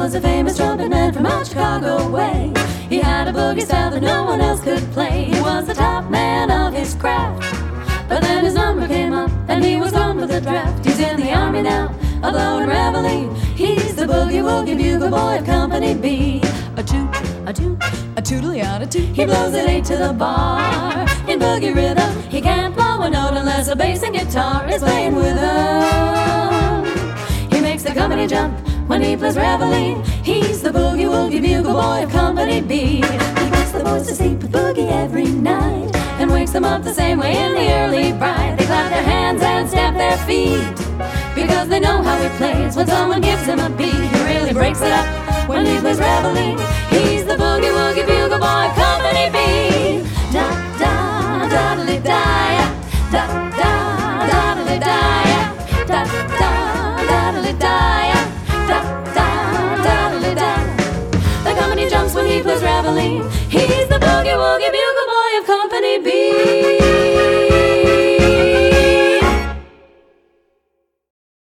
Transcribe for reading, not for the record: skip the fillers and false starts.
was a famous trumpet man from out Chicago way. He had a boogie style that no one else could play. He was the top man of his craft, but then his number came up and he was gone with the draft. He's in the army now, a blowing reveille. He's the boogie woogie bugle boy of Company B. A toot, a toot, a toodly-odd-a-toot. He blows it 8 to the bar in boogie rhythm. He can't blow a note unless a bass and guitar is playing with him. He makes the company jump when he plays reveille. He's the boogie woogie bugle boy of Company B. He puts the boys to sleep with boogie every night and wakes them up the same way in the early bride. They clap their hands and stamp their feet because they know how he plays. When someone gives him a beat, he really breaks it up when he plays reveille.